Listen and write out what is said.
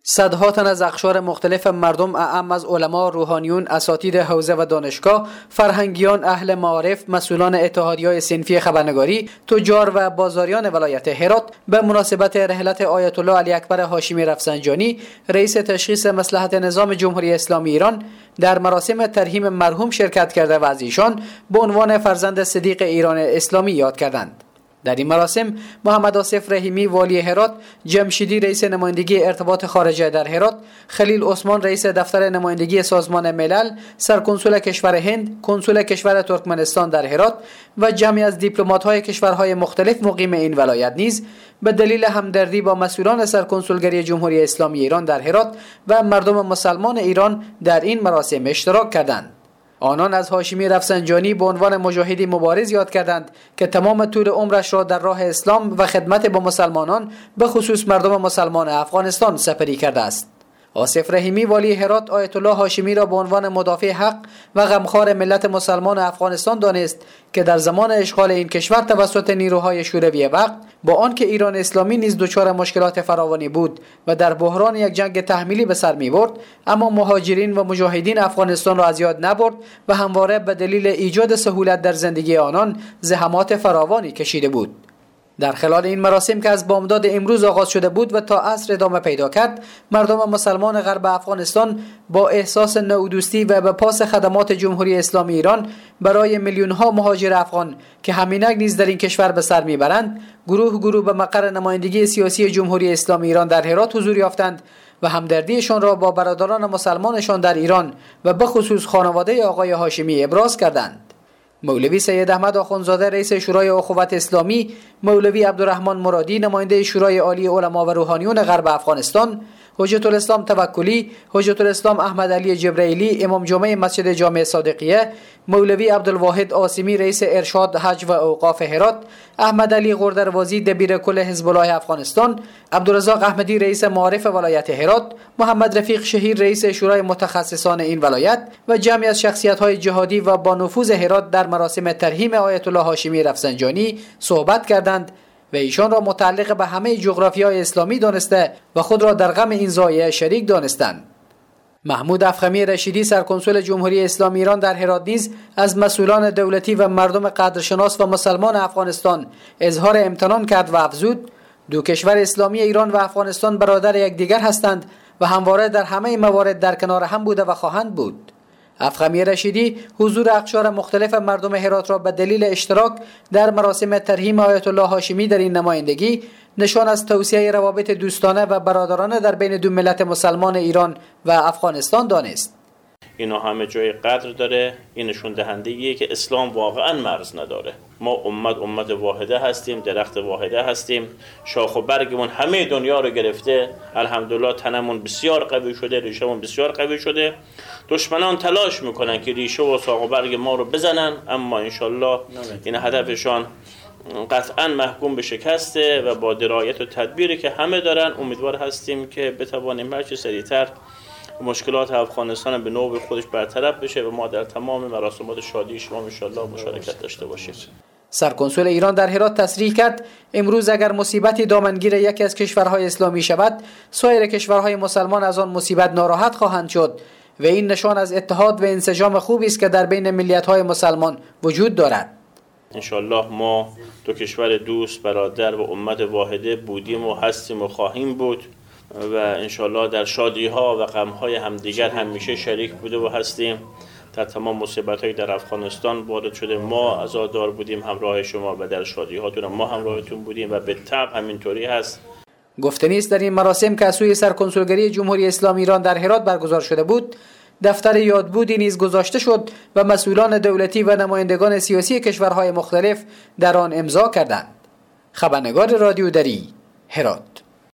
صدها تن از اقشار مختلف مردم، اعم از علما، روحانیون، اساتید حوزه و دانشگاه، فرهنگیان، اهل معارف، مسئولان اتحادیه‌های صنفی خبرنگاری، تجار و بازاریان ولایت هرات به مناسبت رحلت آیت الله علی اکبر هاشمی رفسنجانی، رئیس تشخیص مصلحت نظام جمهوری اسلامی ایران، در مراسم ترحیم مرحوم شرکت کرده و از ایشان به عنوان فرزند صدیق ایران اسلامی یاد کردند. در این مراسم محمد آصف رحیمی والی هرات، جمشیدی رئیس نمایندگی ارتباط خارجه در هرات، خلیل عثمان رئیس دفتر نمایندگی سازمان ملل، سرکنسول کشور هند، کنسول کشور ترکمنستان در هرات و جمعی از دیپلمات‌های کشورهای مختلف مقیم این ولایت نیز به دلیل همدردی با مسئولان سرکنسولگری جمهوری اسلامی ایران در هرات و مردم مسلمان ایران در این مراسم اشتراک کردند. آنان از هاشمی رفسنجانی به عنوان مجاهدی مبارز یاد کردند که تمام طول عمرش را در راه اسلام و خدمت با مسلمانان به خصوص مردم مسلمان افغانستان سپری کرده است. آصف رحیمی والی هرات آیت الله هاشمی را به عنوان مدافع حق و غمخوار ملت مسلمان افغانستان دانست که در زمان اشغال این کشور توسط نیروهای شوروی وقت، با آنکه ایران اسلامی نیز دچار مشکلات فراوانی بود و در بحران یک جنگ تحمیلی به سر می‌برد، اما مهاجرین و مجاهدین افغانستان را از یاد نبرد و همواره به دلیل ایجاد سهولت در زندگی آنان زحمات فراوانی کشیده بود. در خلال این مراسم که از بامداد امروز آغاز شده بود و تا عصر ادامه پیدا کرد، مردم مسلمان غرب افغانستان با احساس نودوستی و به پاس خدمات جمهوری اسلامی ایران برای میلیون‌ها مهاجر افغان که همینک نیز در این کشور به سر میبرند، گروه به مقر نمایندگی سیاسی جمهوری اسلامی ایران در هرات حضور یافتند و همدردیشان را با برادران مسلمانشان در ایران و به خصوص خانواده آقای هاشمی ابراز کردند. مولوی سید احمد آخوندزاده رئیس شورای اخوت اسلامی، مولوی عبدالرحمن مرادی نماینده شورای عالی علما و روحانیون غرب افغانستان، حجت الاسلام توکلی، حجت الاسلام احمد علی جبرائیلی امام جمعه مسجد جامع صادقیه، مولوی عبدالواحد عاصمی رئیس ارشاد حج و اوقاف هرات، احمد علی غردروازی دبیر کل حزب الله افغانستان، عبدالرزاق احمدی رئیس معارف ولایت هرات، محمد رفیق شهیر رئیس شورای متخصصان این ولایت و جمعی از شخصیت‌های جهادی و با نفوذ هرات در مراسم ترحیم آیت الله هاشمی رفسنجانی صحبت کردند و ایشان را متعلق به همه جغرافیای اسلامی دانسته و خود را در غم این ضایعه شریک دانستند. محمود افخمی رشیدی سرکنسول جمهوری اسلامی ایران در هرات نیز از مسئولان دولتی و مردم قدرشناس و مسلمان افغانستان اظهار امتنان کرد و افزود: دو کشور اسلامی ایران و افغانستان برادر یکدیگر هستند و همواره در همه موارد در کنار هم بوده و خواهند بود. افخمی رشیدی حضور اقشار مختلف مردم هرات را به دلیل اشتراک در مراسم ترحیم آیت الله هاشمی در این نمایندگی نشان از توسعه روابط دوستانه و برادرانه در بین دو ملت مسلمان ایران و افغانستان دانست. اینا همه جای قدر داره. این نشون دهنده‌ایه که اسلام واقعا مرز نداره. ما امت واحده هستیم، درخت واحده هستیم، شاخ و برگمون همه دنیا رو گرفته. الحمدلله تنمون بسیار قوی شده، ریشمون بسیار قوی شده. دشمنان تلاش میکنن که ریشه و ساق و برگ ما رو بزنن، اما انشالله این هدفشان قطعا محکوم به شکسته و با درایت و تدبیری که همه دارن امیدوار هستیم که بتوانیم هرچه سریعتر مشکلات افغانستان به نوبه خودش برطرف بشه و ما در تمام مراسمات شادی شما انشالله مشارکت داشته باشیم. سرکنسول ایران در هرات تصریح کرد امروز اگر مصیبتی دامنگیر یکی از کشورهای اسلامی شود، سایر کشورهای مسلمان از آن مصیبت ناراحت خواهند شد و این نشان از اتحاد و انسجام خوبی است که در بین ملیت‌های مسلمان وجود دارد. انشالله ما دو کشور دوست، برادر و امت واحده بودیم و هستیم و خواهیم بود و انشالله در شادی‌ها و غم‌های همدیگر همیشه شریک بوده و هستیم. در تمام مصیبت‌های در افغانستان وارد شده ما عزادار بودیم همراه شما و در شادی‌هاتون ما همراهتون بودیم و به طبع همینطوری هست. گفتنی است در این مراسم که از سوی سرکنسولگری جمهوری اسلامی ایران در هرات برگزار شده بود، دفتر یادبودی نیز گذاشته شد و مسئولان دولتی و نمایندگان سیاسی کشورهای مختلف در آن امضا کردند. خبرنگار رادیو دری، هرات.